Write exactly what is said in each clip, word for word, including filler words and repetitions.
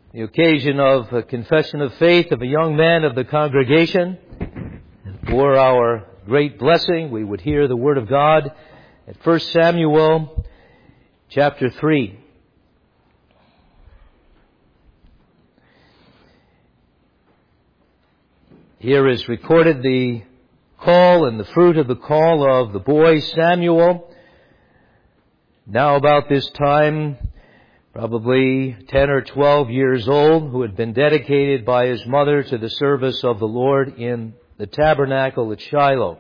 the occasion of a confession of faith of a young man of the congregation. For our great blessing, we would hear the Word of God at First Samuel chapter three. Here is recorded the call and the fruit of the call of the boy Samuel. Now about this time, probably ten or twelve years old, who had been dedicated by his mother to the service of the Lord in the tabernacle at Shiloh.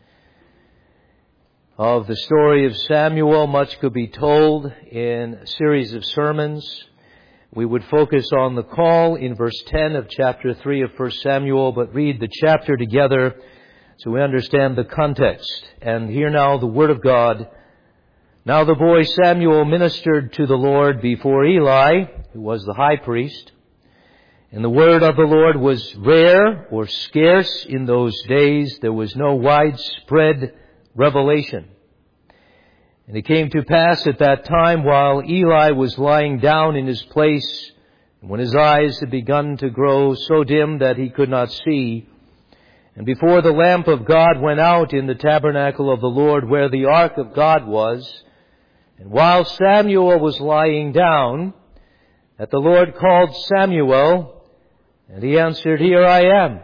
Of the story of Samuel, much could be told in a series of sermons. We would focus on the call in verse ten of chapter three of First Samuel, but read the chapter together so we understand the context. And hear now the Word of God. Now the boy Samuel ministered to the Lord before Eli, who was the high priest. And the word of the Lord was rare or scarce in those days. There was no widespread revelation. And it came to pass at that time, while Eli was lying down in his place, when his eyes had begun to grow so dim that he could not see, and before the lamp of God went out in the tabernacle of the Lord where the ark of God was, and while Samuel was lying down, that the Lord called Samuel, and he answered, "Here I am."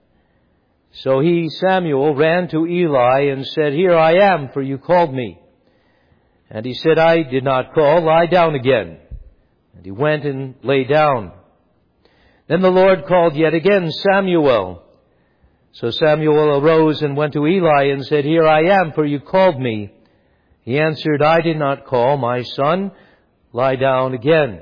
So he, Samuel, ran to Eli and said, "Here I am, for you called me." And he said, "I did not call, lie down again." And he went and lay down. Then the Lord called yet again, "Samuel." So Samuel arose and went to Eli and said, "Here I am, for you called me." He answered, "I did not call, my son, lie down again."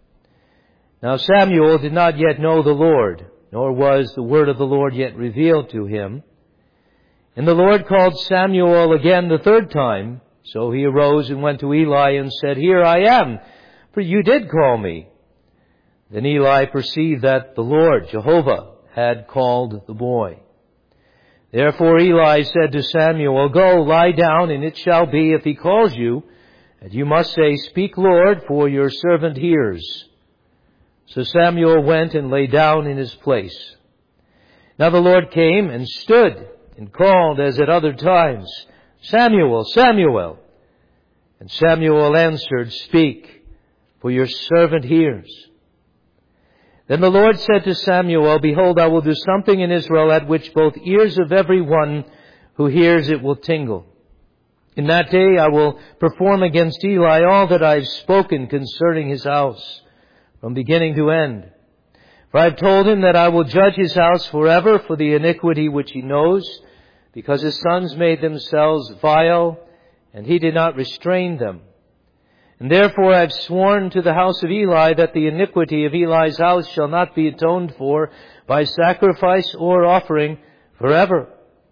Now Samuel did not yet know the Lord, nor was the word of the Lord yet revealed to him. And the Lord called Samuel again the third time. So he arose and went to Eli and said, "Here I am, for you did call me." Then Eli perceived that the Lord, Jehovah, had called the boy. Therefore Eli said to Samuel, "Go, lie down, and it shall be, if he calls you, that you must say, 'Speak, Lord, for your servant hears.'" So Samuel went and lay down in his place. Now the Lord came and stood and called as at other times, "Samuel, Samuel." And Samuel answered, "Speak, for your servant hears." Then the Lord said to Samuel, "Behold, I will do something in Israel at which both ears of every one who hears it will tingle. In that day I will perform against Eli all that I have spoken concerning his house, from beginning to end. For I have told him that I will judge his house forever for the iniquity which he knows, because his sons made themselves vile, and he did not restrain them. And therefore I have sworn to the house of Eli that the iniquity of Eli's house shall not be atoned for by sacrifice or offering forever."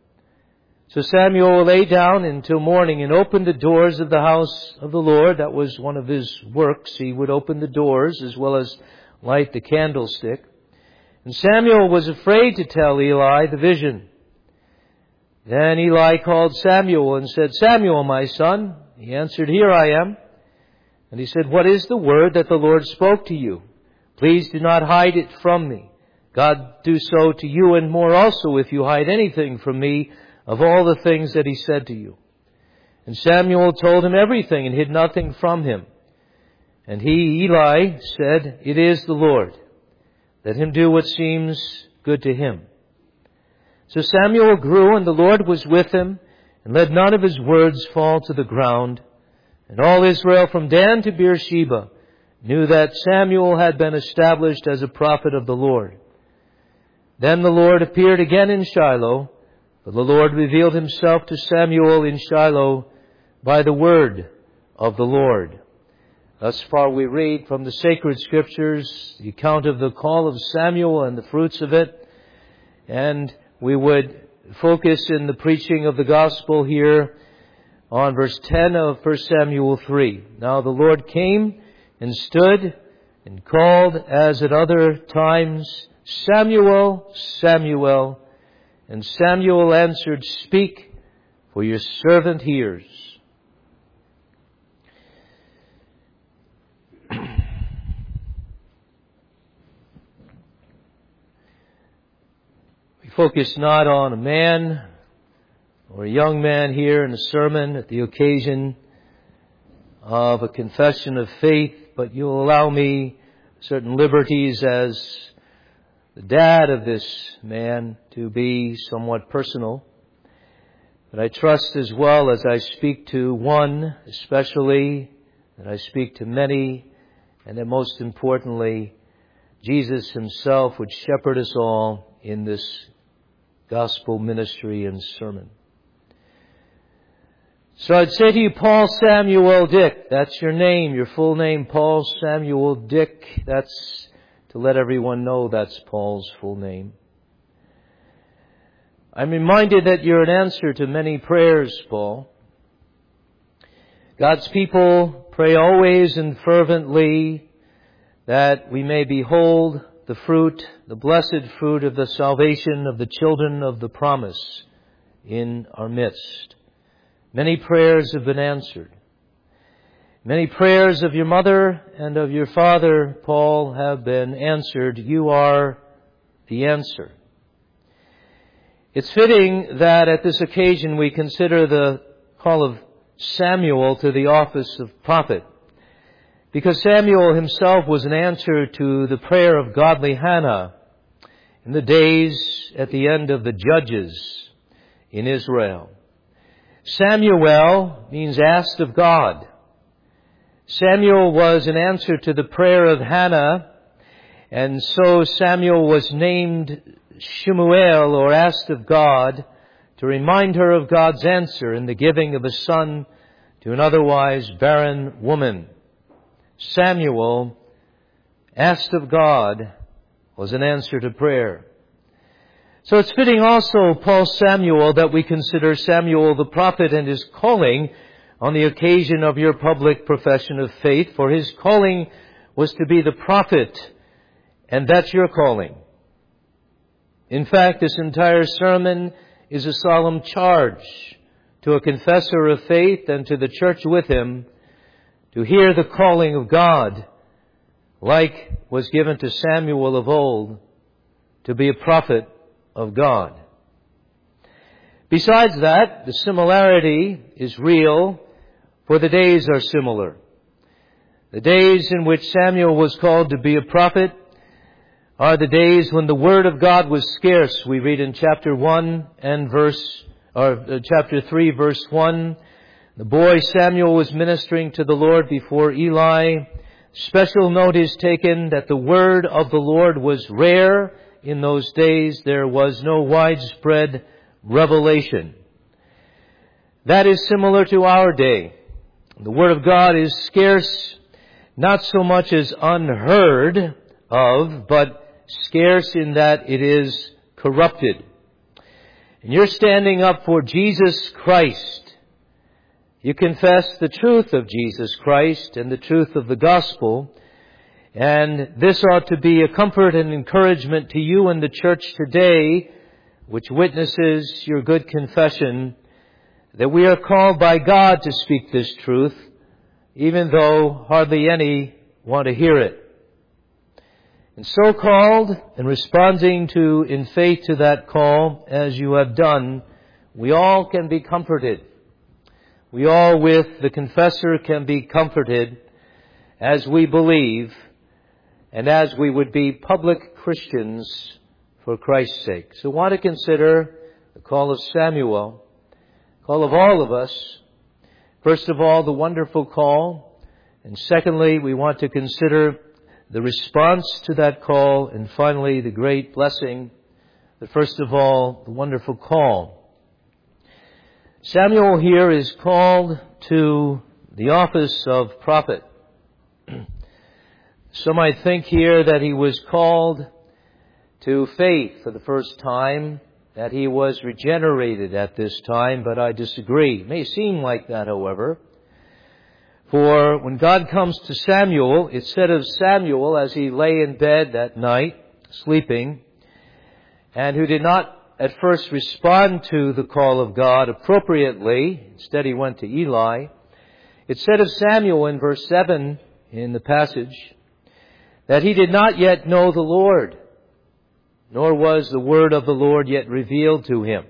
So Samuel lay down until morning and opened the doors of the house of the Lord. That was one of his works. He would open the doors as well as light the candlestick. And Samuel was afraid to tell Eli the vision. Then Eli called Samuel and said, "Samuel, my son." He answered, "Here I am." And he said, "What is the word that the Lord spoke to you? Please do not hide it from me. God do so to you and more also if you hide anything from me of all the things that he said to you." And Samuel told him everything and hid nothing from him. And he, Eli, said, "It is the Lord. Let him do what seems good to him." So Samuel grew, and the Lord was with him, and let none of his words fall to the ground. And all Israel from Dan to Beersheba knew that Samuel had been established as a prophet of the Lord. Then the Lord appeared again in Shiloh, for the Lord revealed himself to Samuel in Shiloh by the word of the Lord. Thus far we read from the sacred scriptures the account of the call of Samuel and the fruits of it. And we would focus in the preaching of the gospel here on verse ten of First Samuel three. Now the Lord came and stood and called as at other times, "Samuel, Samuel." And Samuel answered, "Speak, for your servant hears." focus not on a man or a young man here in a sermon at the occasion of a confession of faith, but you'll allow me certain liberties as the dad of this man to be somewhat personal. But I trust as well as I speak to one especially, that I speak to many, and that most importantly, Jesus himself would shepherd us all in this gospel ministry and sermon. So I'd say to you, Paul Samuel Dick, that's your name, your full name, Paul Samuel Dick. That's to let everyone know that's Paul's full name. I'm reminded that you're an answer to many prayers, Paul. God's people pray always and fervently that we may behold the fruit, the blessed fruit of the salvation of the children of the promise in our midst. Many prayers have been answered. Many prayers of your mother and of your father, Paul, have been answered. You are the answer. It's fitting that at this occasion we consider the call of Samuel to the office of prophet, because Samuel himself was an answer to the prayer of godly Hannah in the days at the end of the Judges in Israel. Samuel means asked of God. Samuel was an answer to the prayer of Hannah, and so Samuel was named Shemuel, or asked of God, to remind her of God's answer in the giving of a son to an otherwise barren woman. Samuel, asked of God, was an answer to prayer. So it's fitting also, Paul Samuel, that we consider Samuel the prophet and his calling on the occasion of your public profession of faith, for his calling was to be the prophet, and that's your calling. In fact, this entire sermon is a solemn charge to a confessor of faith and to the church with him to hear the calling of God, like was given to Samuel of old, to be a prophet of God. Besides that, the similarity is real, for the days are similar. The days in which Samuel was called to be a prophet are the days when the word of God was scarce. We read in chapter one and verse, or uh, chapter three, verse one. The boy Samuel was ministering to the Lord before Eli. Special note is taken that the word of the Lord was rare in those days. There was no widespread revelation. That is similar to our day. The word of God is scarce, not so much as unheard of, but scarce in that it is corrupted. And you're standing up for Jesus Christ. You confess the truth of Jesus Christ and the truth of the gospel. And this ought to be a comfort and encouragement to you and the church today, which witnesses your good confession, that we are called by God to speak this truth, even though hardly any want to hear it. And so called, and responding to in faith to that call, as you have done, we all can be comforted. We all, with the confessor, can be comforted as we believe and as we would be public Christians for Christ's sake. So I want to consider the call of Samuel, call of all of us. First of all, the wonderful call. And secondly, we want to consider the response to that call, and finally, the great blessing. But first of all, the wonderful call. Samuel here is called to the office of prophet. Some might think here that he was called to faith for the first time, that he was regenerated at this time, but I disagree. It may seem like that, however. For when God comes to Samuel, it said of Samuel as he lay in bed that night, sleeping, and who did not at first respond to the call of God appropriately, instead he went to Eli. It said of Samuel in verse seven in the passage, that he did not yet know the Lord. nor was the word of the Lord yet revealed to him.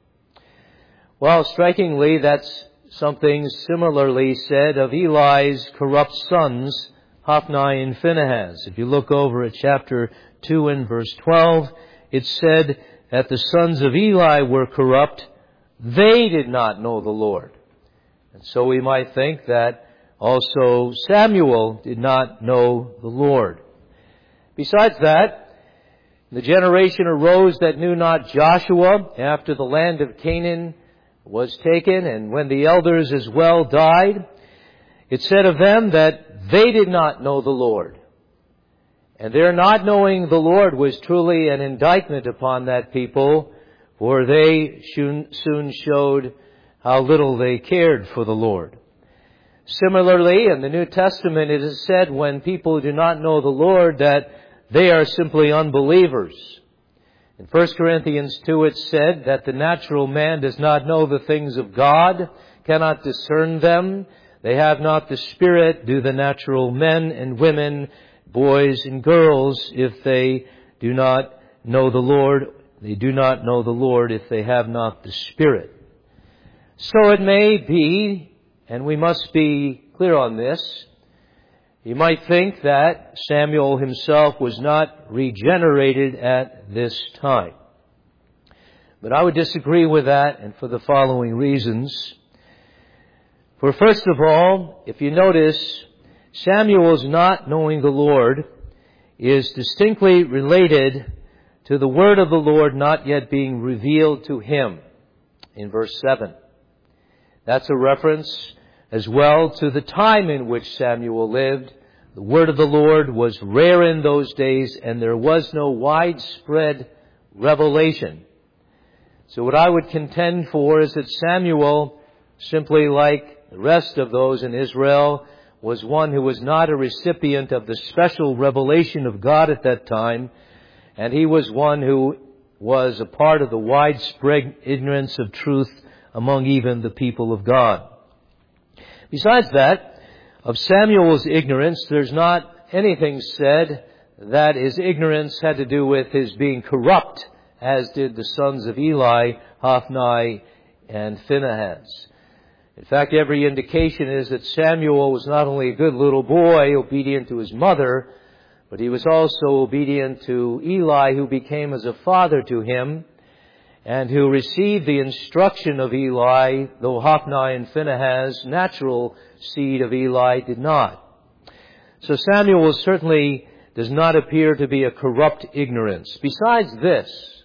Well, strikingly, that's something similarly said of Eli's corrupt sons, Hophni and Phinehas. If you look over at chapter two and verse twelve, it said that the sons of Eli were corrupt. They did not know the Lord. And so we might think that also Samuel did not know the Lord. Besides that, the generation arose that knew not Joshua after the land of Canaan was taken, and when the elders as well died, it said of them that they did not know the Lord. And their not knowing the Lord was truly an indictment upon that people, for they soon showed how little they cared for the Lord. Similarly, in the New Testament it is said when people do not know the Lord that they are simply unbelievers. In First Corinthians two it said that the natural man does not know the things of God, cannot discern them. They have not the Spirit, do the natural men and women, boys and girls, if they do not know the Lord. They do not know the Lord if they have not the Spirit. So it may be, and we must be clear on this, you might think that Samuel himself was not regenerated at this time. But I would disagree with that, and for the following reasons. For first of all, if you notice, Samuel's not knowing the Lord is distinctly related to the word of the Lord not yet being revealed to him in verse seven. That's a reference as well to the time in which Samuel lived. The word of the Lord was rare in those days, and there was no widespread revelation. So what I would contend for is that Samuel, simply like the rest of those in Israel, was one who was not a recipient of the special revelation of God at that time, and he was one who was a part of the widespread ignorance of truth among even the people of God. Besides that, of Samuel's ignorance, there's not anything said that his ignorance had to do with his being corrupt, as did the sons of Eli, Hophni and Phinehas. In fact, every indication is that Samuel was not only a good little boy, obedient to his mother, but he was also obedient to Eli, who became as a father to him, and who received the instruction of Eli, though Hophni and Phinehas, natural seed of Eli, did not. So Samuel certainly does not appear to be a corrupt ignorance. Besides this,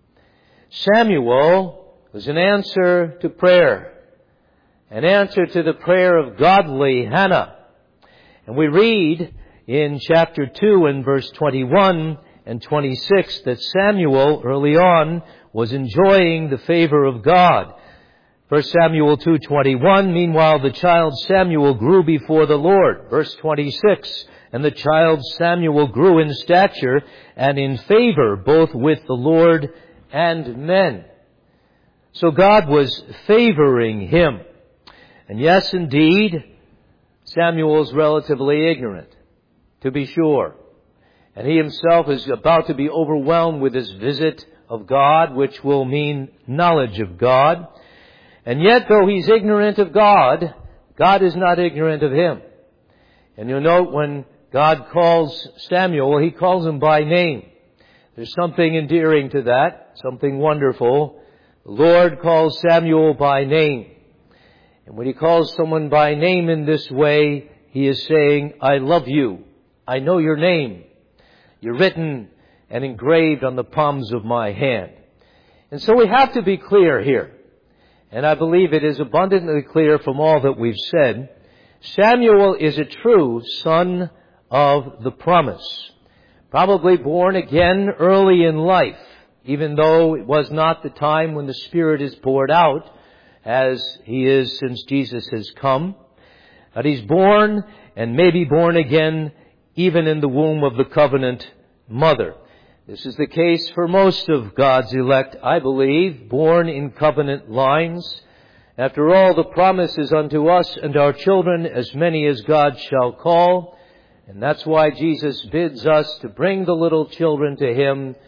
Samuel was an answer to prayer, an answer to the prayer of godly Hannah. And we read in chapter two and verse twenty-one and twenty-six that Samuel, early on, was enjoying the favor of God. First Samuel two twenty-one, meanwhile the child Samuel grew before the Lord. Verse twenty-six, and the child Samuel grew in stature and in favor both with the Lord and men. So God was favoring him. And yes, indeed, Samuel's relatively ignorant, to be sure. And he himself is about to be overwhelmed with this visit of God, which will mean knowledge of God. And yet, though he's ignorant of God, God is not ignorant of him. And you'll note when God calls Samuel, he calls him by name. There's something endearing to that, something wonderful. The Lord calls Samuel by name. And when he calls someone by name in this way, he is saying, I love you. I know your name. You're written and engraved on the palms of my hand. And so we have to be clear here. And I believe it is abundantly clear from all that we've said. Samuel is a true son of the promise. Probably born again early in life, even though it was not the time when the Spirit is poured out, as he is since Jesus has come. But he's born and may be born again even in the womb of the covenant mother. This is the case for most of God's elect, I believe, born in covenant lines. After all, the promise is unto us and our children, as many as God shall call. And that's why Jesus bids us to bring the little children to him,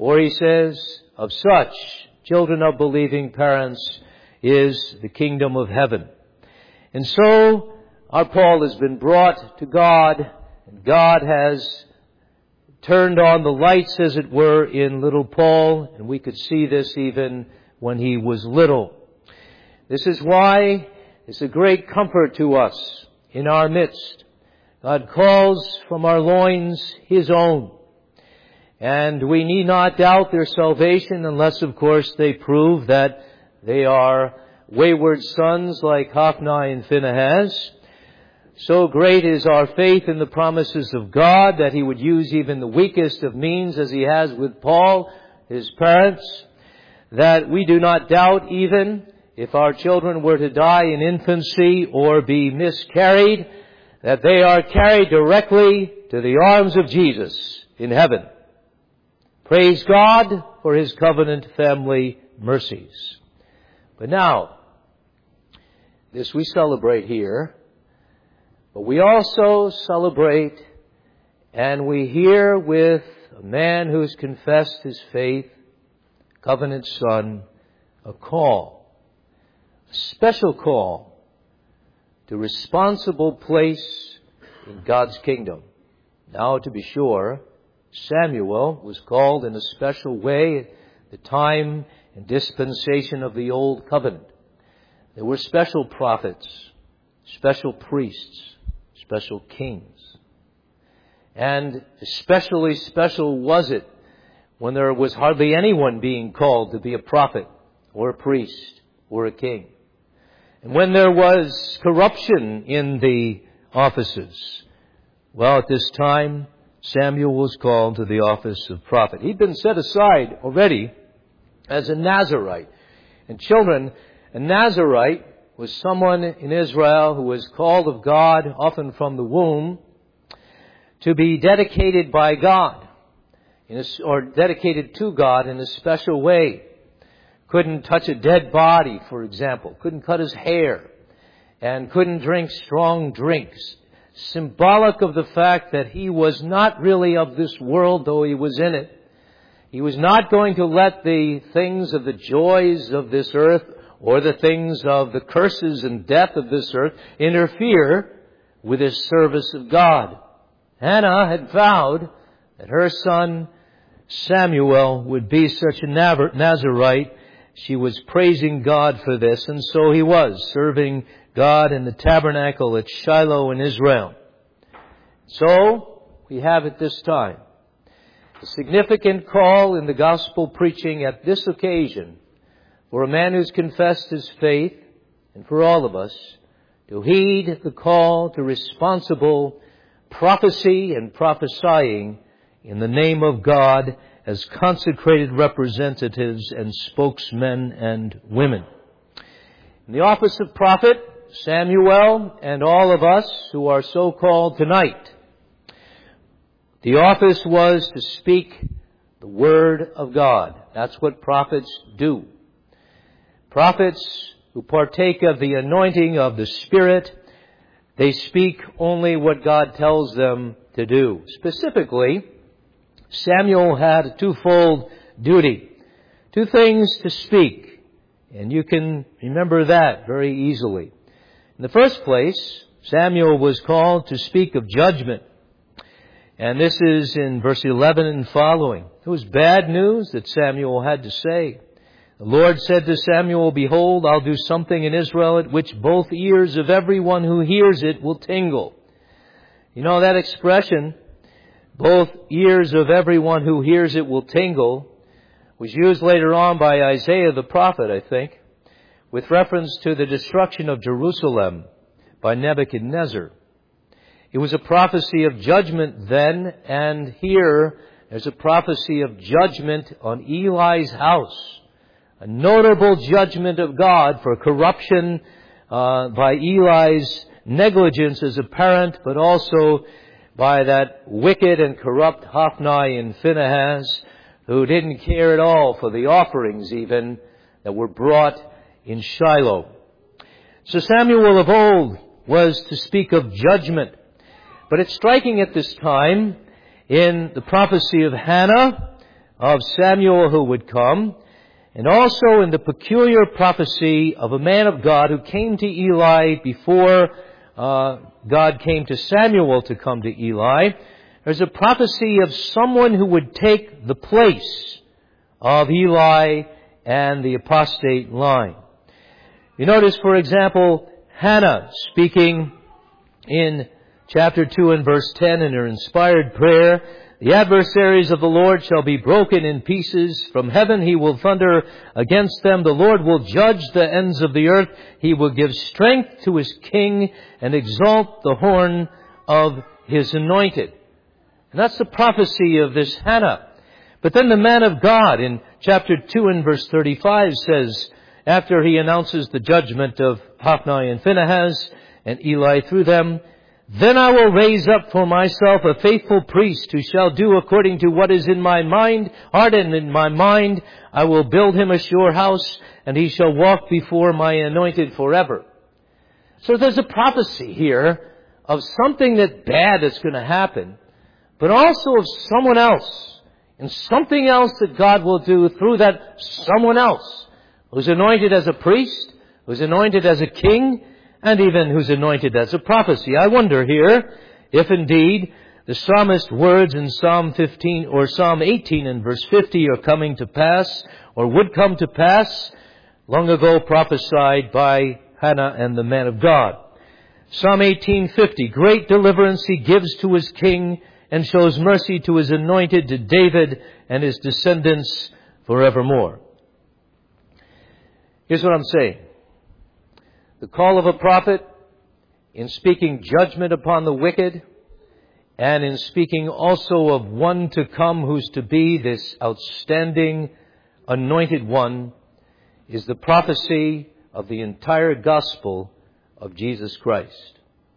Or he says, of such, children of believing parents, is the kingdom of heaven. And so, our Paul has been brought to God, and God has turned on the lights, as it were, in little Paul, and we could see this even when he was little. This is why it's a great comfort to us in our midst. God calls from our loins His own. And we need not doubt their salvation unless, of course, they prove that they are wayward sons like Hophni and Phinehas. So great is our faith in the promises of God that He would use even the weakest of means, as He has with Paul, his parents, that we do not doubt even if our children were to die in infancy or be miscarried, that they are carried directly to the arms of Jesus in heaven. Praise God for His covenant family mercies. But now, this we celebrate here, but we also celebrate and we hear with a man who's confessed his faith, covenant son, a call, a special call to responsible place in God's kingdom. Now, to be sure, Samuel was called in a special way at the time and dispensation of the Old Covenant. There were special prophets, special priests, special kings. And especially special was it when there was hardly anyone being called to be a prophet or a priest or a king. And when there was corruption in the offices. Well, at this time, Samuel was called to the office of prophet. He'd been set aside already as a Nazirite. And children, a Nazirite was someone in Israel who was called of God, often from the womb, to be dedicated by God, in a, or dedicated to God in a special way. Couldn't touch a dead body, for example. Couldn't cut his hair. And couldn't drink strong drinks. Symbolic of the fact that he was not really of this world, though he was in it. He was not going to let the things of the joys of this earth or the things of the curses and death of this earth interfere with his service of God. Hannah had vowed that her son Samuel would be such a Nazirite. She was praising God for this, and so he was, serving God in the tabernacle at Shiloh in Israel. So, we have at this time a significant call in the gospel preaching at this occasion for a man who's confessed his faith, and for all of us, to heed the call to responsible prophecy and prophesying in the name of God as consecrated representatives and spokesmen and women. In the office of prophet, Samuel and all of us who are so called tonight, the office was to speak the Word of God. That's what prophets do. Prophets who partake of the anointing of the Spirit, they speak only what God tells them to do. Specifically, Samuel had a twofold duty. Two things to speak. And you can remember that very easily. In the first place, Samuel was called to speak of judgment. And this is in verse eleven and following. It was bad news that Samuel had to say. The Lord said to Samuel, "Behold, I'll do something in Israel at which both ears of everyone who hears it will tingle." You know that expression, both ears of everyone who hears it will tingle, was used later on by Isaiah the prophet, I think, with reference to the destruction of Jerusalem by Nebuchadnezzar. It was a prophecy of judgment then, and here there's a prophecy of judgment on Eli's house. A notable judgment of God for corruption uh, by Eli's negligence as a parent, but also by that wicked and corrupt Hophni and Phinehas, who didn't care at all for the offerings even that were brought in Shiloh. So Samuel of old was to speak of judgment. But it's striking at this time in the prophecy of Hannah, of Samuel who would come, and also in the peculiar prophecy of a man of God who came to Eli before uh, God came to Samuel to come to Eli. There's a prophecy of someone who would take the place of Eli and the apostate line. You notice, for example, Hannah speaking in chapter two and verse ten in her inspired prayer, "The adversaries of the Lord shall be broken in pieces. From heaven he will thunder against them. The Lord will judge the ends of the earth. He will give strength to his king and exalt the horn of his anointed." And that's the prophecy of this Hannah. But then the man of God in chapter two and verse thirty-five says, after he announces the judgment of Hophni and Phinehas and Eli through them, "Then I will raise up for myself a faithful priest who shall do according to what is in my mind, heart and in my mind. I will build him a sure house, and he shall walk before my anointed forever." So there's a prophecy here of something that bad is going to happen, but also of someone else, and something else that God will do through that someone else, who's anointed as a priest, who's anointed as a king, and even who's anointed as a prophecy. I wonder here if indeed the psalmist's words in Psalm fifteen or Psalm eighteen and verse fifty are coming to pass, or would come to pass, long ago prophesied by Hannah and the man of God. Psalm eighteen fifty, "Great deliverance he gives to his king, and shows mercy to his anointed, to David and his descendants forevermore." Here's what I'm saying. The call of a prophet in speaking judgment upon the wicked, and in speaking also of one to come who's to be this outstanding anointed one, is the prophecy of the entire gospel of Jesus Christ.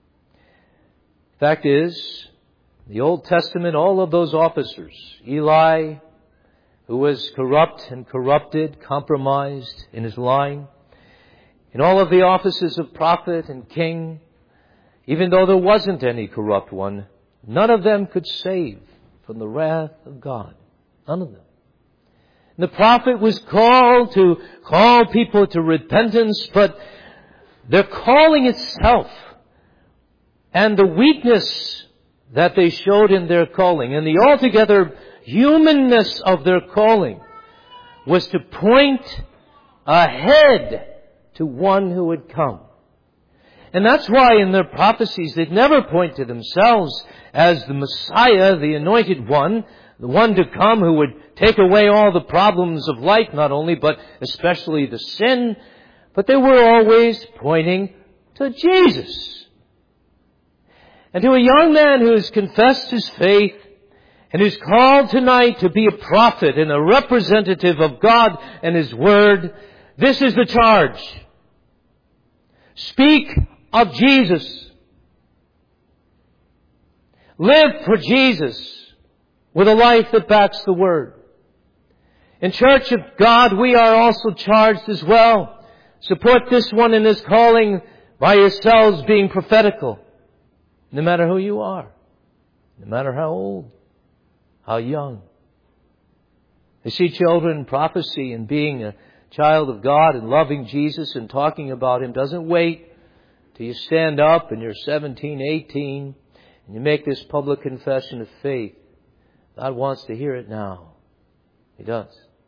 Fact is, the Old Testament, all of those officers, Eli, who was corrupt and corrupted, compromised in his line, in all of the offices of prophet and king, even though there wasn't any corrupt one, none of them could save from the wrath of God. None of them. And the prophet was called to call people to repentance, but their calling itself and the weakness that they showed in their calling and the altogether humanness of their calling was to point ahead to one who would come. And that's why in their prophecies they'd never point to themselves as the Messiah, the anointed one, the one to come who would take away all the problems of life, not only, but especially the sin. But they were always pointing to Jesus. And to a young man who's confessed his faith and who's called tonight to be a prophet and a representative of God and His Word, this is the charge. Speak of Jesus. Live for Jesus with a life that backs the Word. In Church of God, we are also charged as well. Support this one in his calling by yourselves being prophetical. No matter who you are. No matter how old. How young. You see, children, prophecy and being a child of God and loving Jesus and talking about Him doesn't wait till you stand up and you're seventeen, eighteen and you make this public confession of faith. God wants to hear it now. He does.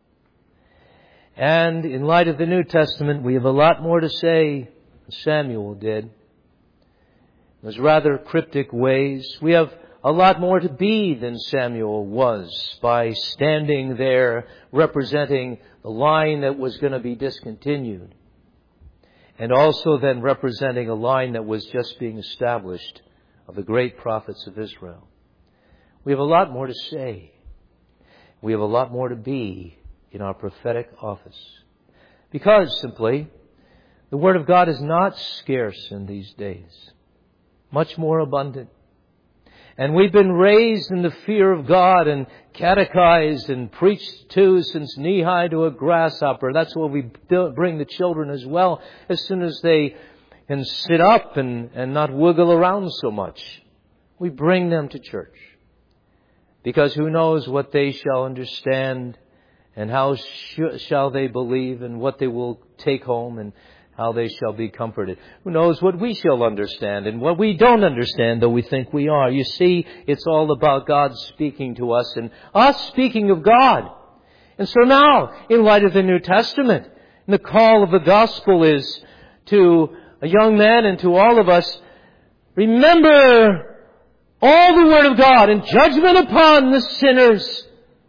And in light of the New Testament, we have a lot more to say than Samuel did. In those rather cryptic ways. We have a lot more to be than Samuel was by standing there representing the line that was going to be discontinued. And also then representing a line that was just being established of the great prophets of Israel. We have a lot more to say. We have a lot more to be in our prophetic office. Because, simply, the Word of God is not scarce in these days. Much more abundant. And we've been raised in the fear of God and catechized and preached to since knee-high to a grasshopper. That's what we bring the children as well, as soon as they can sit up and, and not wiggle around so much. We bring them to church. Because who knows what they shall understand, and how sh- shall they believe, and what they will take home, and how they shall be comforted. Who knows what we shall understand and what we don't understand, though we think we are. You see, it's all about God speaking to us and us speaking of God. And so now, in light of the New Testament, the call of the gospel is to a young man and to all of us, remember all the Word of God and judgment upon the sinners.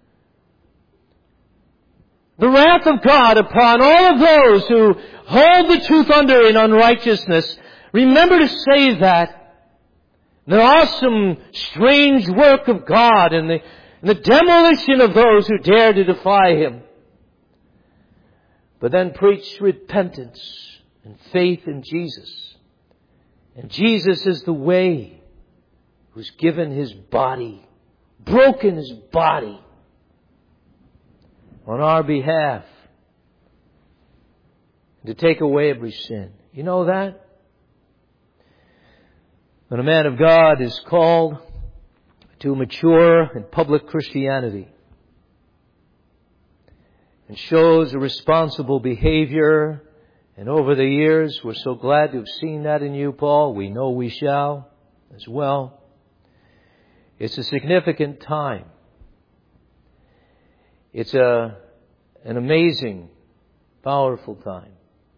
The wrath of God upon all of those who hold the truth under in unrighteousness. Remember to say that. The awesome, strange work of God and the, and the demolition of those who dare to defy Him. But then preach repentance and faith in Jesus. And Jesus is the way, who's given His body, broken His body on our behalf to take away every sin. You know that? When a man of God is called to mature in public Christianity and shows a responsible behavior, and over the years, we're so glad to have seen that in you, Paul. We know we shall as well. It's a significant time. It's a, an amazing, powerful time.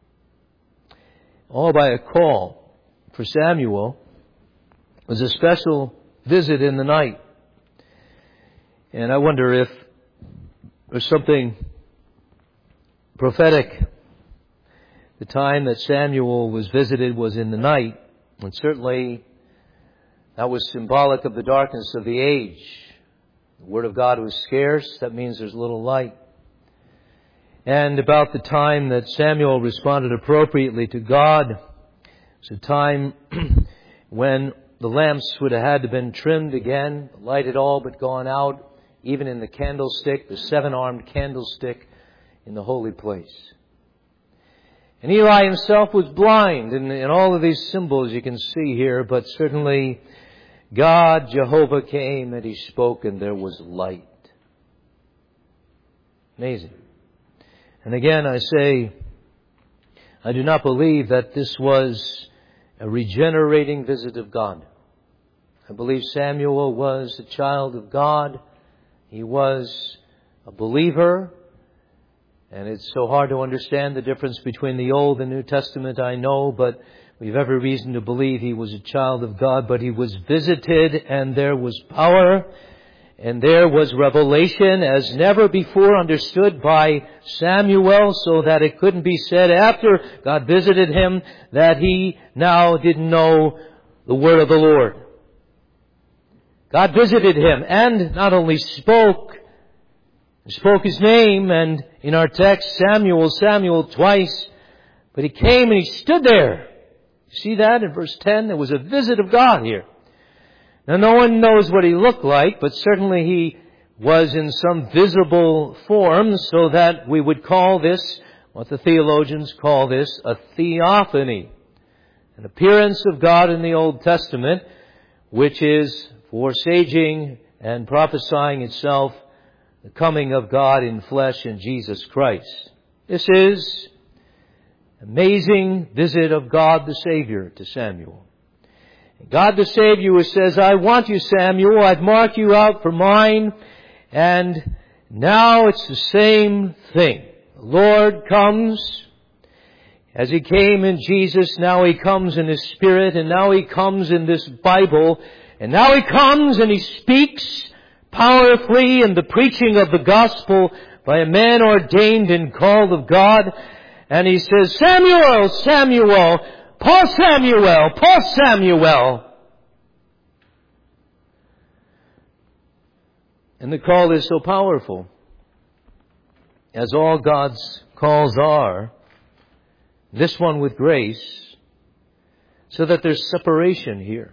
All by a call. For Samuel, it was a special visit in the night. And I wonder if there's something prophetic. The time that Samuel was visited was in the night. And certainly that was symbolic of the darkness of the age. The Word of God was scarce. That means there's little light. And about the time that Samuel responded appropriately to God, it's a time when the lamps would have had to have been trimmed again. The light had all but gone out, even in the candlestick, the seven-armed candlestick in the holy place. And Eli himself was blind, and, and all of these symbols you can see here, but certainly God, Jehovah, came and He spoke and there was light. Amazing. And again I say, I do not believe that this was a regenerating visit of God. I believe Samuel was a child of God. He was a believer. And it's so hard to understand the difference between the Old and New Testament, I know, but we have every reason to believe he was a child of God. But he was visited, and there was power, and there was revelation as never before understood by Samuel, so that it couldn't be said after God visited him that he now didn't know the word of the Lord. God visited him and not only spoke, spoke His name, and in our text, Samuel, Samuel twice, but he came and he stood there. You see that in verse ten? There was a visit of God here. Now, no one knows what he looked like, but certainly he was in some visible form, so that we would call this, what the theologians call this, a theophany. An appearance of God in the Old Testament, which is foresaging and prophesying itself the coming of God in flesh in Jesus Christ. This is an amazing visit of God the Savior to Samuel. God the Savior says, I want you, Samuel. I've marked you out for mine. And now it's the same thing. The Lord comes as He came in Jesus. Now He comes in His Spirit. And now He comes in this Bible. And now He comes and He speaks powerfully in the preaching of the gospel by a man ordained and called of God. And He says, Samuel, Samuel, Paul Samuel, Paul Samuel. And the call is so powerful, as all God's calls are, this one with grace, so that there's separation here.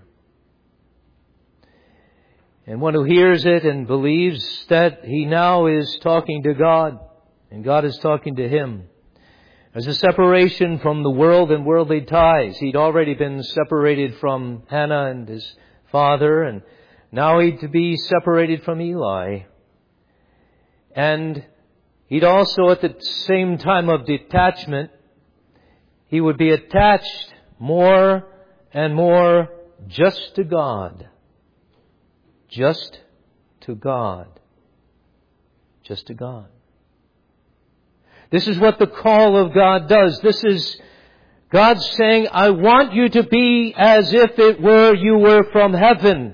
And one who hears it and believes that he now is talking to God, and God is talking to him. There's a separation from the world and worldly ties. He'd already been separated from Hannah and his father, and Now he'd to be separated from Eli. And he'd also, at the same time of detachment, he would be attached more and more just to God. Just to God. Just to God. This is what the call of God does. This is God saying, I want you to be as if it were you were from heaven.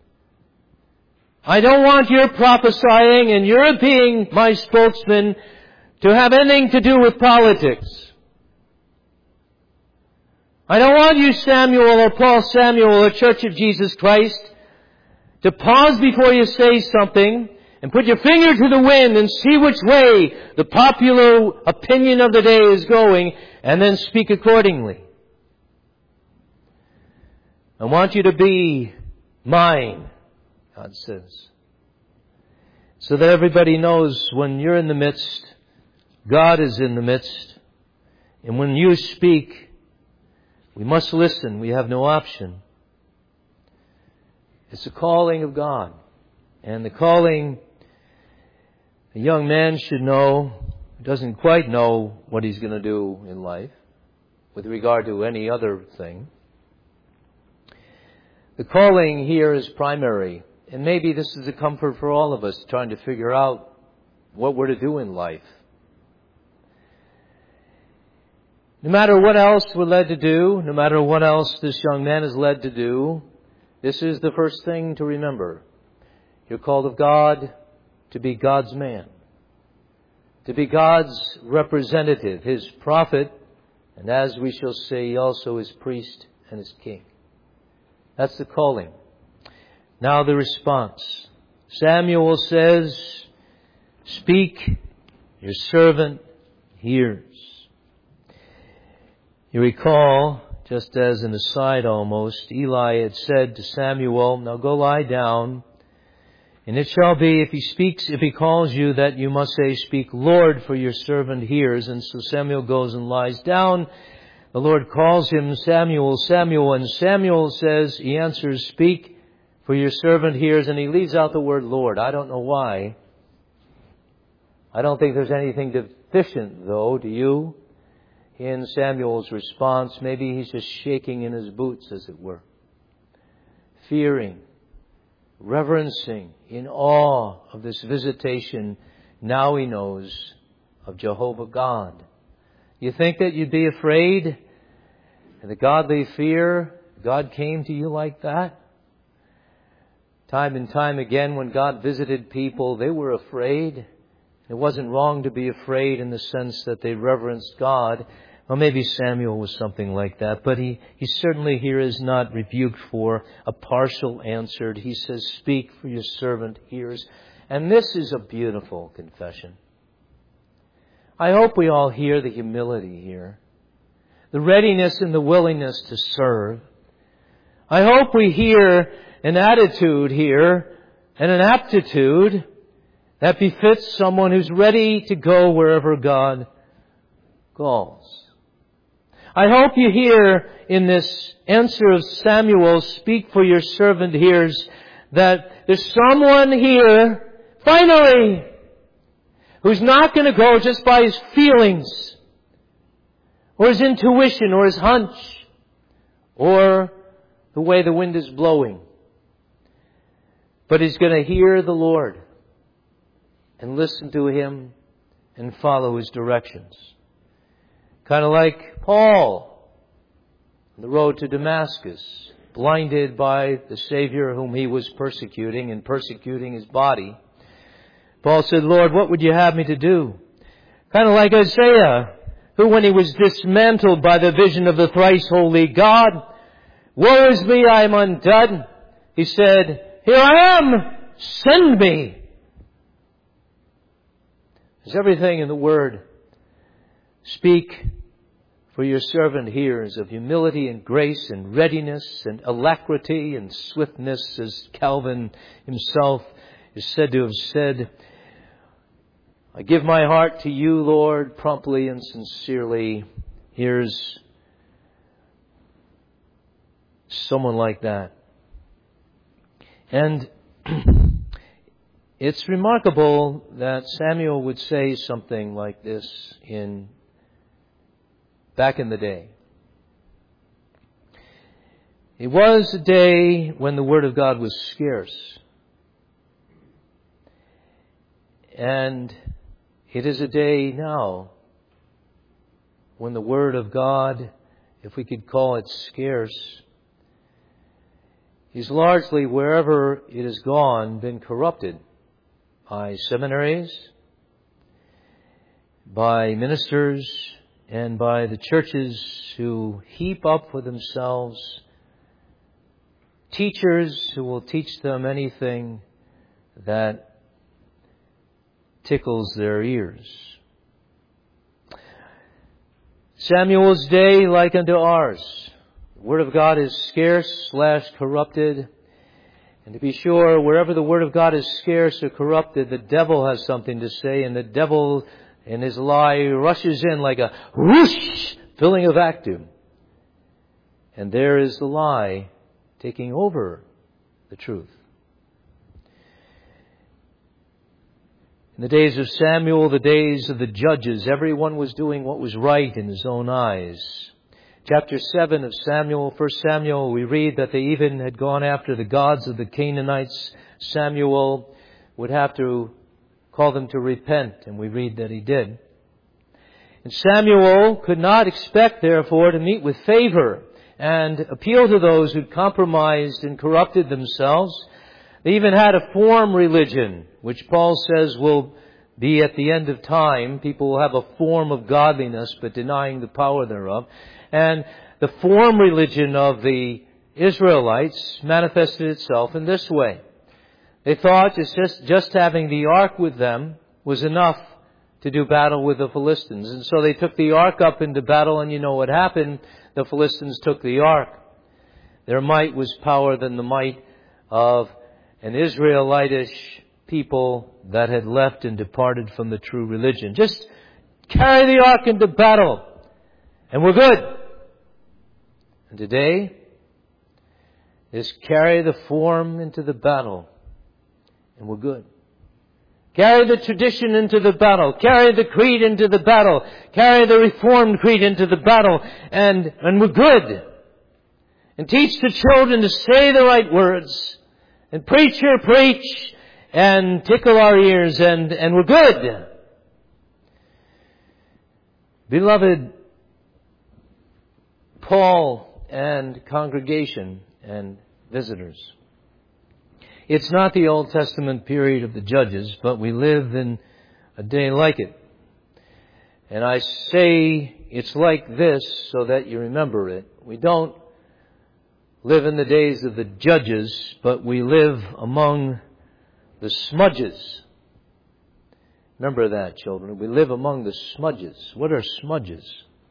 I don't want your prophesying and your being my spokesman to have anything to do with politics. I don't want you, Samuel or Paul Samuel or Church of Jesus Christ, to pause before you say something and put your finger to the wind and see which way the popular opinion of the day is going and then speak accordingly. I want you to be mine, God says. So that everybody knows when you're in the midst, God is in the midst. And when you speak, we must listen. We have no option. It's the calling of God. And the calling a young man should know, who doesn't quite know what he's going to do in life with regard to any other thing. The calling here is primary. And maybe this is a comfort for all of us trying to figure out what we're to do in life. No matter what else we're led to do, no matter what else this young man is led to do, this is the first thing to remember. You're called of God to be God's man, to be God's representative, His prophet, and as we shall see, also His priest and His king. That's the calling. Now the response. Samuel says, speak, your servant hears. You recall, just as an aside almost, Eli had said to Samuel, now go lie down, and it shall be, if he speaks, if he calls you, that you must say, speak, Lord, for your servant hears. And so Samuel goes and lies down. The Lord calls him, Samuel, Samuel, and Samuel says, he answers, speak, for your servant hears, and he leaves out the word Lord. I don't know why. I don't think there's anything deficient, though, do you? In Samuel's response, maybe he's just shaking in his boots, as it were. Fearing, reverencing, in awe of this visitation. Now he knows of Jehovah God. You think that you'd be afraid? And the godly fear, God came to you like that? Time and time again, when God visited people, they were afraid. It wasn't wrong to be afraid in the sense that they reverenced God. Well, maybe Samuel was something like that, but he, he certainly here is not rebuked for a partial answer. He says, speak, for your servant hears. And this is a beautiful confession. I hope we all hear the humility here, the readiness and the willingness to serve. I hope we hear an attitude here and an aptitude that befits someone who's ready to go wherever God calls. I hope you hear in this answer of Samuel, speak, for your servant hears, that there's someone here, finally, who's not going to go just by his feelings, or his intuition, or his hunch, or the way the wind is blowing. But he's going to hear the Lord and listen to Him and follow His directions. Kind of like Paul on the road to Damascus, blinded by the Savior whom he was persecuting and persecuting his body. Paul said, Lord, what would you have me to do? Kind of like Isaiah, who when he was dismantled by the vision of the thrice holy God, woe is me, I am undone. He said, here I am, send me. There's everything in the Word. Speak, for your servant hears, of humility and grace and readiness and alacrity and swiftness, as Calvin himself is said to have said. I give my heart to you, Lord, promptly and sincerely. Here's someone like that. And it's remarkable that Samuel would say something like this in back in the day. It was a day when the Word of God was scarce. And it is a day now when the Word of God, if we could call it scarce, is largely, wherever it has gone, been corrupted by seminaries, by ministers, and by the churches who heap up for themselves teachers who will teach them anything that tickles their ears. Samuel's day, like unto ours. The Word of God is scarce slash corrupted. And to be sure, wherever the Word of God is scarce or corrupted, the devil has something to say, and the devil in his lie rushes in like a whoosh, filling a vacuum. And there is the lie taking over the truth. In the days of Samuel, the days of the judges, everyone was doing what was right in his own eyes. Chapter seven of Samuel, First Samuel, we read that they even had gone after the gods of the Canaanites. Samuel would have to call them to repent, and we read that he did. And Samuel could not expect, therefore, to meet with favor and appeal to those who'd compromised and corrupted themselves. They even had a form religion, which Paul says will be at the end of time. People will have a form of godliness, but denying the power thereof. And the form religion of the Israelites manifested itself in this way. They thought just, just having the ark with them was enough to do battle with the Philistines. And so they took the ark up into battle, and you know what happened. The Philistines took the ark. Their might was power than the might of an Israelitish people that had left and departed from the true religion. Just carry the ark into battle, and we're good. And today, is carry the form into the battle, and we're good. Carry the tradition into the battle. Carry the creed into the battle. Carry the Reformed creed into the battle. And, and we're good. And teach the children to say the right words. And preach your preach. And tickle our ears. And, and we're good. Beloved, Paul and congregation and visitors, it's not the Old Testament period of the Judges, but we live in a day like it. And I say it's like this so that you remember it. We don't live in the days of the Judges, but we live among the smudges. Remember that, children. We live among the smudges. What are smudges?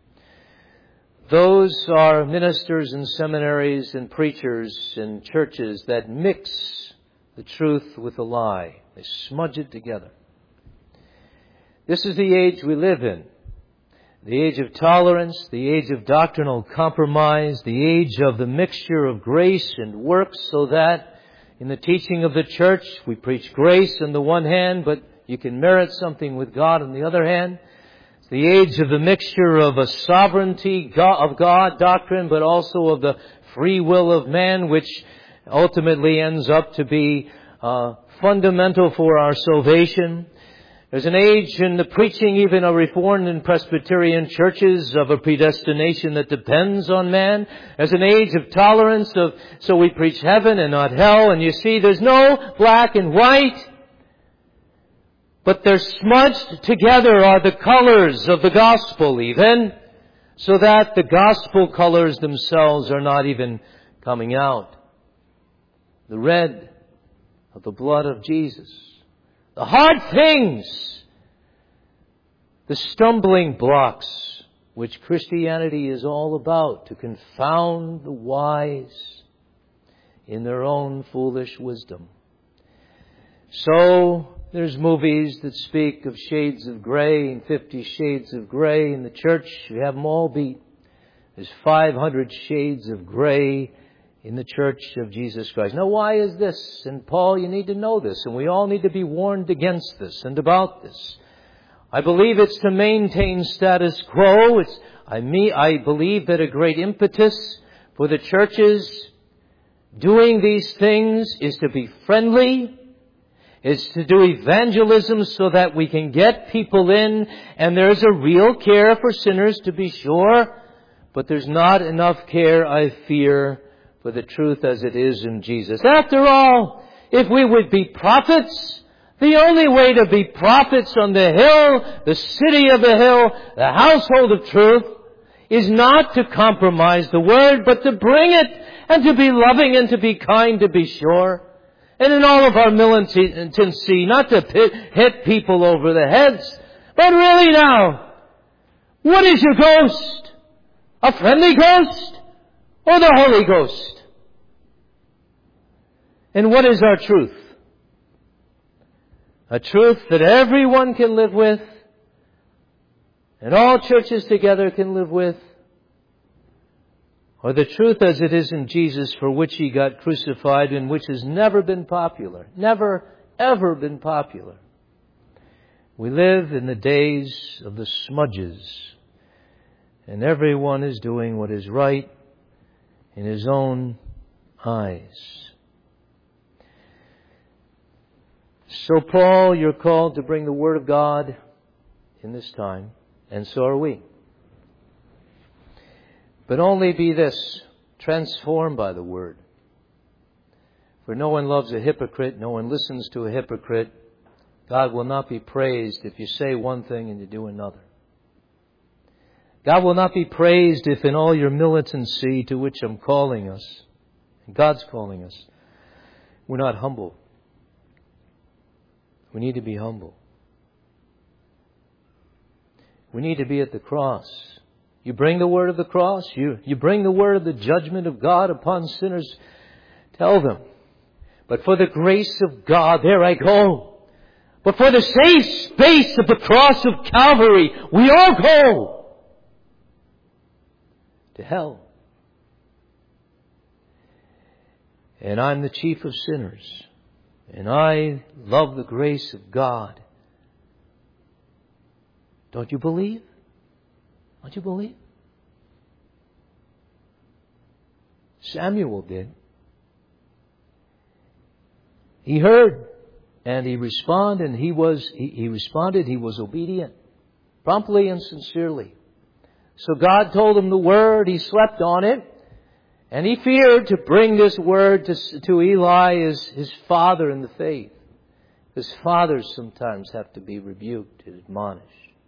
Those are ministers and seminaries and preachers and churches that mix the truth with a lie. They smudge it together. This is the age we live in. The age of tolerance, the age of doctrinal compromise, the age of the mixture of grace and works, so that in the teaching of the church we preach grace on the one hand, but you can merit something with God on the other hand. It's the age of the mixture of a sovereignty of God doctrine, but also of the free will of man, which ultimately ends up to be uh, fundamental for our salvation. There's an age in the preaching, even of Reformed and Presbyterian churches, of a predestination that depends on man. There's an age of tolerance, of so we preach heaven and not hell. And you see, there's no black and white, but they're smudged together are the colors of the gospel even, so that the gospel colors themselves are not even coming out. The red of the blood of Jesus. The hard things. The stumbling blocks which Christianity is all about, to confound the wise in their own foolish wisdom. So there's movies that speak of shades of gray and fifty shades of gray. In the church, we have them all beat. There's five hundred shades of gray in the church of Jesus Christ. Now, why is this? And Paul, you need to know this, and we all need to be warned against this and about this. I believe it's to maintain status quo. It's, I mean, I believe that a great impetus for the churches doing these things is to be friendly, is to do evangelism so that we can get people in, and there's a real care for sinners, to be sure, but there's not enough care, I fear, for the truth as it is in Jesus. After all, if we would be prophets, the only way to be prophets on the hill, the city of the hill, the household of truth, is not to compromise the word, but to bring it, and to be loving and to be kind, to be sure. And in all of our militancy, not to pit, hit people over the heads, but really now, what is your ghost? A friendly ghost? Or the Holy Ghost? And what is our truth? A truth that everyone can live with, and all churches together can live with, or the truth as it is in Jesus, for which He got crucified and which has never been popular. Never, ever been popular. We live in the days of the smudges, and everyone is doing what is right in his own eyes. So Paul, you're called to bring the Word of God in this time, and so are we. But only be this, transformed by the Word. For no one loves a hypocrite, no one listens to a hypocrite. God will not be praised if you say one thing and you do another. God will not be praised if in all your militancy, to which I'm calling us, and God's calling us, we're not humble. We need to be humble. We need to be at the cross. You bring the word of the cross, you, you bring the word of the judgment of God upon sinners, tell them, but for the grace of God, there I go. But for the safe space of the cross of Calvary, we all go to hell. And I'm the chief of sinners. And I love the grace of God. Don't you believe? Don't you believe? Samuel did. He heard and he responded, and he was he, he responded, he was obedient, promptly and sincerely. So God told him the word, he slept on it, and he feared to bring this word to, to Eli, his, his father in the faith. Because fathers sometimes have to be rebuked and admonished.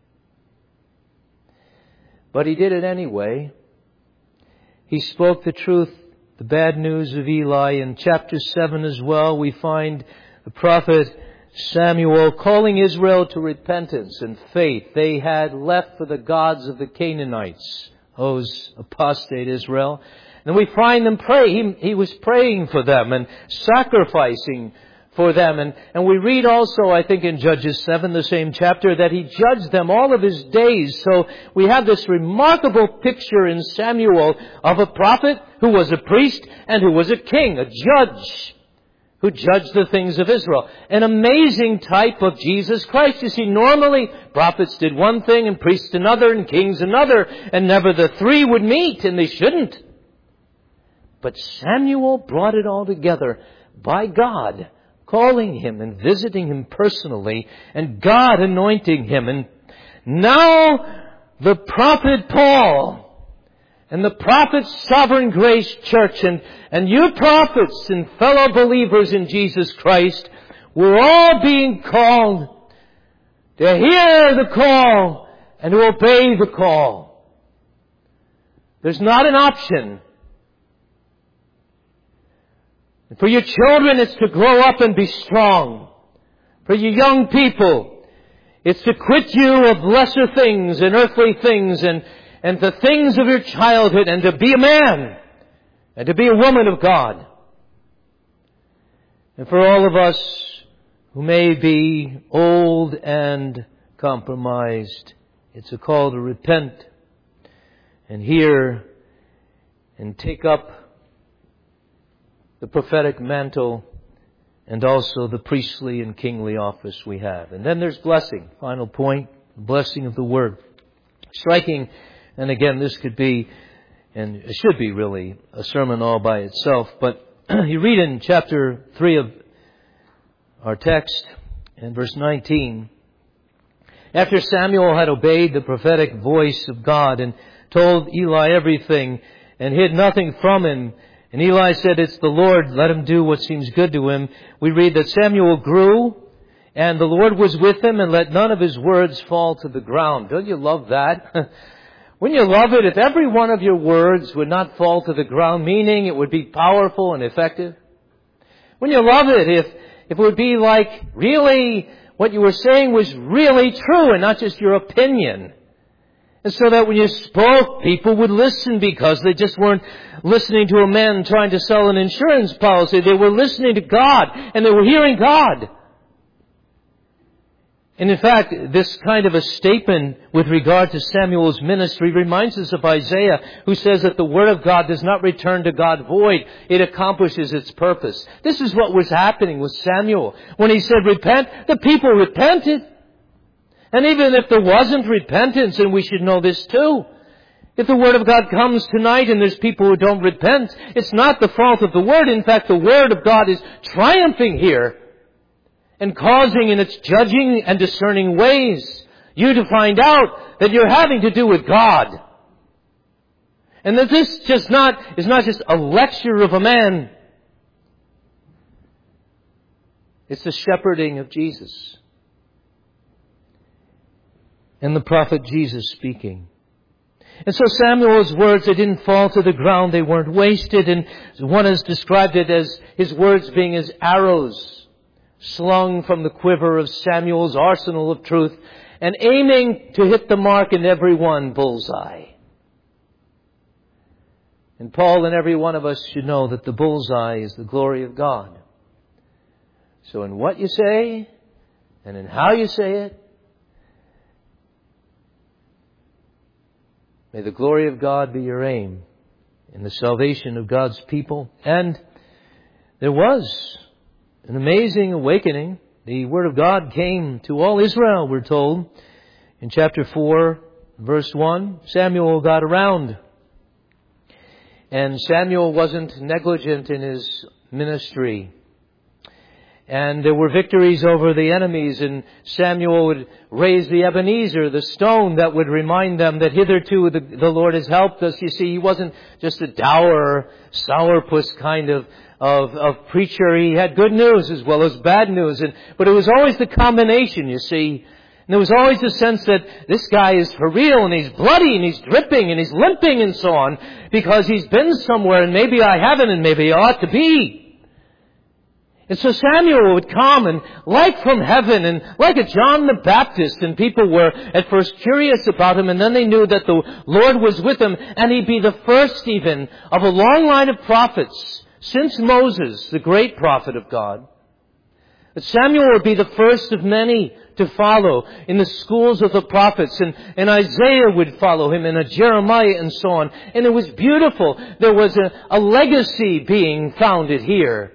But he did it anyway. He spoke the truth, the bad news of Eli. In chapter seven as well, we find the prophet Samuel calling Israel to repentance and faith. They had left for the gods of the Canaanites, those apostate Israel. And we find them pray. He, he was praying for them and sacrificing for them. And, and we read also, I think in Judges seven, the same chapter, that he judged them all of his days. So we have this remarkable picture in Samuel of a prophet who was a priest and who was a king, a judge, who judged the things of Israel. An amazing type of Jesus Christ. You see, normally prophets did one thing and priests another and kings another, and never the three would meet, and they shouldn't. But Samuel brought it all together by God, calling him and visiting him personally, and God anointing him. And now the prophet Paul and the prophet's Sovereign Grace Church and, and you prophets and fellow believers in Jesus Christ, we're all being called to hear the call and to obey the call. There's not an option. For your children, it's to grow up and be strong. For you young people, it's to quit you of lesser things and earthly things and, and the things of your childhood, and to be a man and to be a woman of God. And for all of us who may be old and compromised, it's a call to repent and hear and take up the prophetic mantle, and also the priestly and kingly office we have. And then there's blessing. Final point, blessing of the Word. Striking, and again, this could be, and it should be really, a sermon all by itself. But you read in chapter three of our text, in verse nineteen, after Samuel had obeyed the prophetic voice of God and told Eli everything and hid nothing from him, and Eli said, "It's the Lord, let him do what seems good to him," we read that Samuel grew, and the Lord was with him, and let none of his words fall to the ground. Don't you love that? Wouldn't you love it if every one of your words would not fall to the ground, meaning it would be powerful and effective? Wouldn't you love it if, if it would be like really what you were saying was really true and not just your opinion? And so that when you spoke, people would listen because they just weren't listening to a man trying to sell an insurance policy. They were listening to God and they were hearing God. And in fact, this kind of a statement with regard to Samuel's ministry reminds us of Isaiah, who says that the Word of God does not return to God void. It accomplishes its purpose. This is what was happening with Samuel. When he said repent, the people repented. And even if there wasn't repentance, and we should know this too, if the Word of God comes tonight and there's people who don't repent, it's not the fault of the Word. In fact, the Word of God is triumphing here and causing in its judging and discerning ways you to find out that you're having to do with God. And that this just not is not just a lecture of a man. It's the shepherding of Jesus. And the prophet Jesus speaking. And so Samuel's words, they didn't fall to the ground. They weren't wasted. And one has described it as his words being as arrows slung from the quiver of Samuel's arsenal of truth and aiming to hit the mark in every one bullseye. And Paul and every one of us should know that the bullseye is the glory of God. So in what you say and in how you say it, may the glory of God be your aim in the salvation of God's people. And there was an amazing awakening. The Word of God came to all Israel, we're told. In chapter four, verse one, Samuel got around. And Samuel wasn't negligent in his ministry. And there were victories over the enemies, and Samuel would raise the Ebenezer, the stone that would remind them that hitherto the, the Lord has helped us. You see, he wasn't just a dour, sourpuss kind of, of, of preacher. He had good news as well as bad news. And, but it was always the combination, you see. And there was always a sense that this guy is for real, and he's bloody, and he's dripping, and he's limping, and so on, because he's been somewhere, and maybe I haven't, and maybe I ought to be. And so Samuel would come and like from heaven and like a John the Baptist, and people were at first curious about him, and then they knew that the Lord was with him, and he'd be the first even of a long line of prophets since Moses, the great prophet of God. But Samuel would be the first of many to follow in the schools of the prophets, and, and Isaiah would follow him, and a Jeremiah, and so on. And it was beautiful. There was a, a legacy being founded here.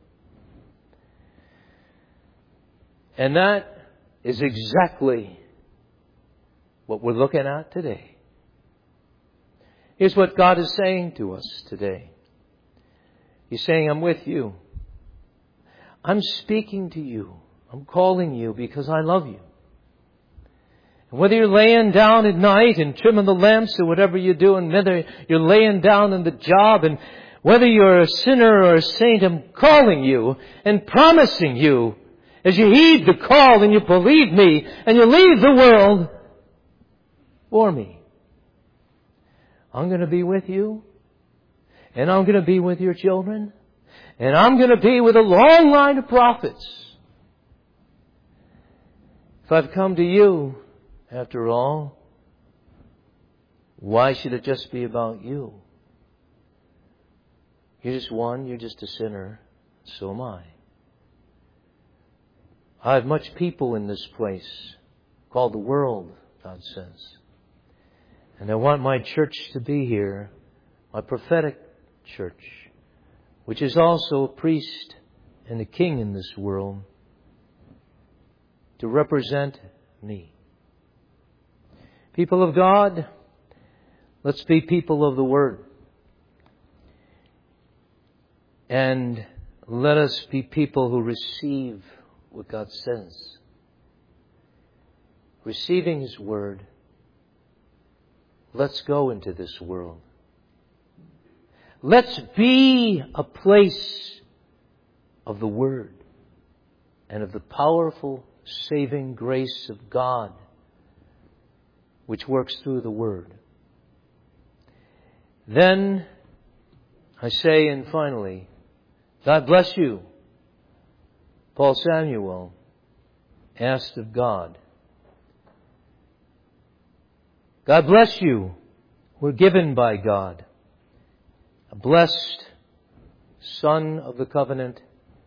And that is exactly what we're looking at today. Here's what God is saying to us today. He's saying, I'm with you. I'm speaking to you. I'm calling you because I love you. And whether you're laying down at night and trimming the lamps or whatever you're doing, whether you're laying down in the job, and whether you're a sinner or a saint, I'm calling you and promising you, as you heed the call and you believe me and you leave the world for me, I'm going to be with you, and I'm going to be with your children, and I'm going to be with a long line of prophets. If I've come to you, after all, why should it just be about you? You're just one, you're just a sinner, so am I. I have much people in this place called the world, God says. And I want my church to be here, my prophetic church, which is also a priest and a king in this world, to represent me. People of God, let's be people of the Word. And let us be people who receive what God says. Receiving His Word, let's go into this world. Let's be a place of the Word and of the powerful saving grace of God which works through the Word. Then I say, and finally, God bless you. Paul Samuel asked of God. God bless you. We're given by God. A blessed son of the covenant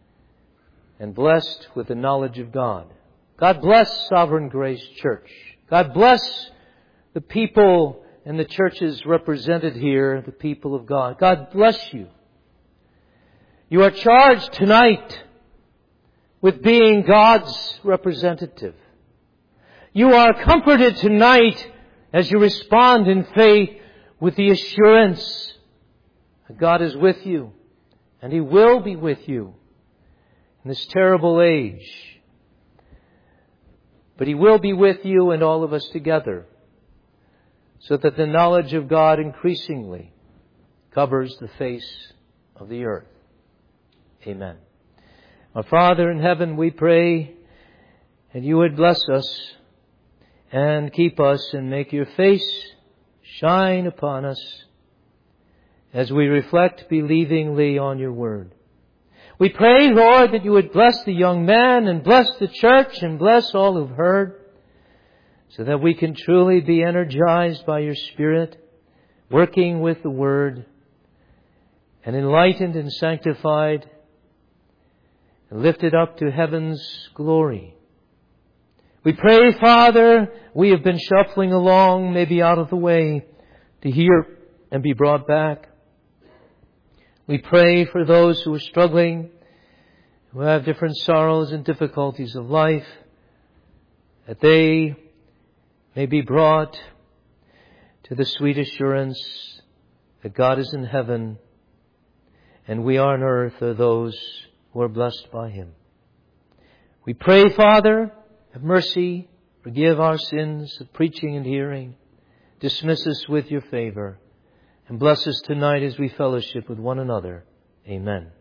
and blessed with the knowledge of God. God bless Sovereign Grace Church. God bless the people and the churches represented here, the people of God. God bless you. You are charged tonight with being God's representative. You are comforted tonight as you respond in faith with the assurance that God is with you and He will be with you in this terrible age. But He will be with you and all of us together so that the knowledge of God increasingly covers the face of the earth. Amen. Our Father in heaven, we pray that you would bless us and keep us and make your face shine upon us as we reflect believingly on your word. We pray, Lord, that you would bless the young man and bless the church and bless all who've heard so that we can truly be energized by your Spirit, working with the word and enlightened and sanctified and lifted up to heaven's glory. We pray, Father, we have been shuffling along, maybe out of the way, to hear and be brought back. We pray for those who are struggling, who have different sorrows and difficulties of life, that they may be brought to the sweet assurance that God is in heaven and we on earth are those who are blessed by Him. We pray, Father, have mercy, forgive our sins of preaching and hearing, dismiss us with your favor, and bless us tonight as we fellowship with one another. Amen.